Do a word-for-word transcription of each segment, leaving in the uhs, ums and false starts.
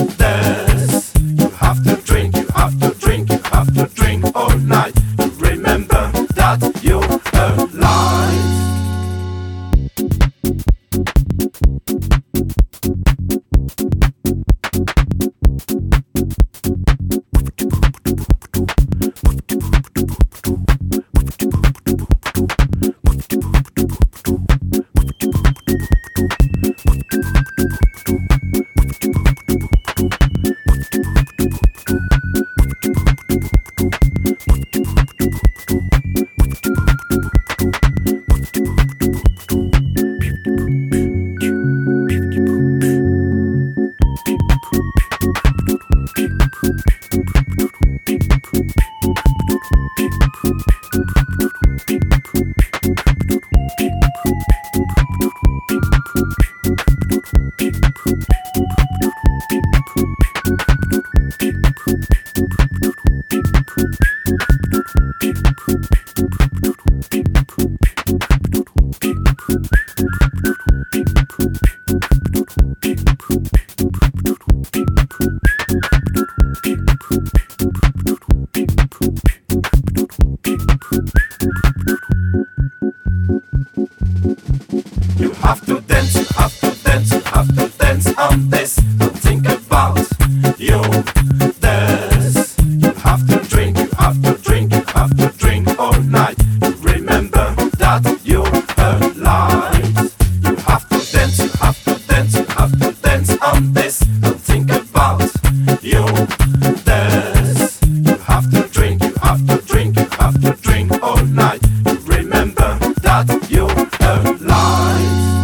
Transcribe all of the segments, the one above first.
this. You have to drink, you have to drink, you have to drink all night. Remember that you're alive. You have to dance, you have to dance, you have to dance on this. Don't think about you this. You have to drink, you have to drink, you have to drink all night. Remember that you're alive. You have to dance, you have to dance, you have to dance on this. Don't think about you this. You have to drink, you have to drink, you have to drink all night. Remember that you're alive.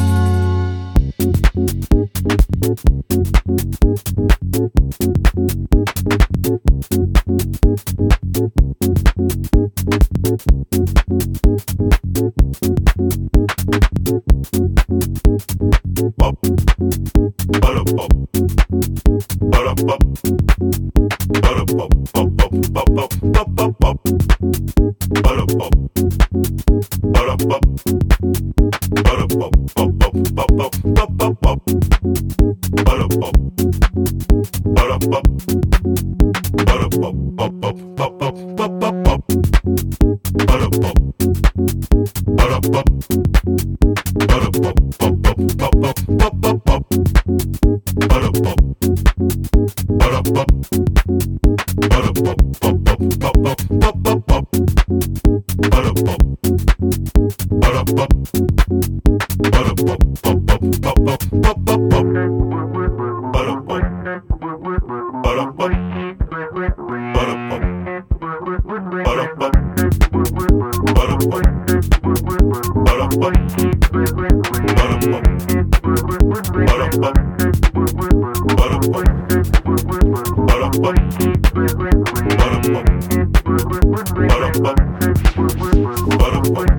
Pop, bada pop, bada pop, bada pop, pop, pop, pop, pop, pop, pop, pop, bada pop, bada pop, bada pop, pop, pop, pop, pop, pop, pop, pop, bada pop, bada pop, bada pop, pop, pop, pop, pop, pop, pop, pop, bada pop, bada pop, bada pop, pop, pop, pop, pop, pop, pop, pop, bada pop, bada pop, bada pop, pop, pop, pop, pop, pop, pop, pop, bada pop, bada pop, bada pop, pop, pop, pop, pop, pop, pop, pop, bada pop, bada pop, bada pop, bada pop, bada pop, bada pop, bada pop, bada pop, bada pop, bada pop, bada pop, bada pop, bada pop, bada pop.